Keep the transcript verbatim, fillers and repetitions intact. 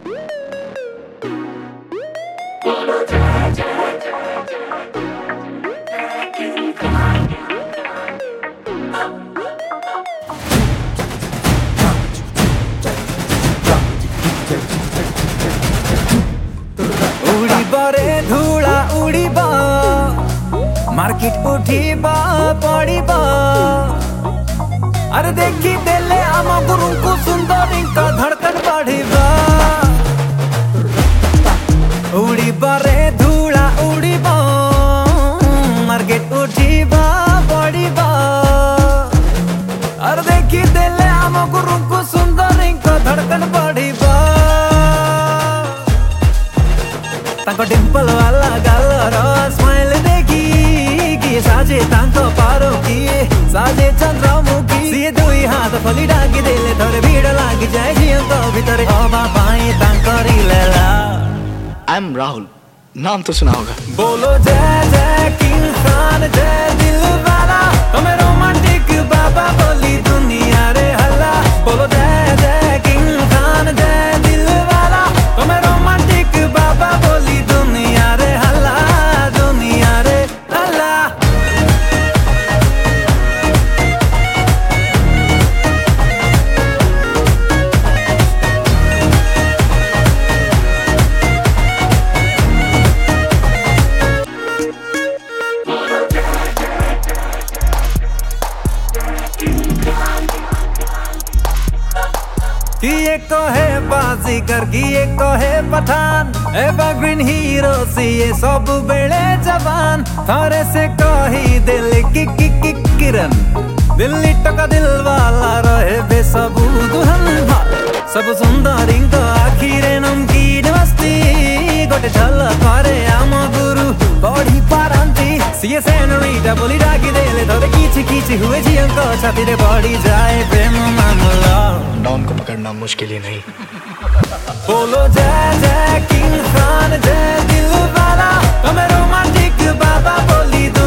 उड़ीबरे Dhula उड़ीबा market उठीबा पड़ीबा अरे देखी देले आम गुरु को सुंदरी का धड़कन बढ़ीबा उड़ीबरे धूला उड़ीबा मार्केट उठीबा पड़ीबा अरे देखी देले आम गुरु को सुंदरी का धड़कन बढ़ीबा तांको डिंपल वाला गालर स्माइल देखी कि साजे तांको पारो किए साजे चंद्रमुखी सिए दुई हाथ फली डाकी देले थोड़े भीड़ लागी जाए जियंको भितरे अबा पाए तांको रिलेला। आई एम राहुल, नाम तो सुना होगा। बोलो जय जय किंग खान जय दिल वाला तुम्हें रोमांटिक बाबा बोली दुनिया रे हल्ला। बोलो जय जय किंग खान जय दिल वाला तुम्हें रोमांटिक बाबा बोली दुनिया रे हल्ला दुनिया रे हल्ला। कि ये को है बाजीगर की ये को है पठान एवरग्रीन हीरो सी ये सब बेड़े जवान थारे से कही दिल की की की किरण दिल्ली टका दिल वाला रहे बेसबू दुल्हन सब सुंदरी को आखिरे नमकीन मस्ती गोटे झल करे आम गुरु बड़ी पारंती सीए सेनोरिटा बोली डाकी देले थोड़े कीची कीची हुए जियंको छाती रे बढ़ी जाए प्रेम मामला। डॉन को पकड़ना मुश्किल ही नहीं। बोलो जय जय किंग खान जय दिल वाला तुम्हें रोमांटिक बाबा बोली दो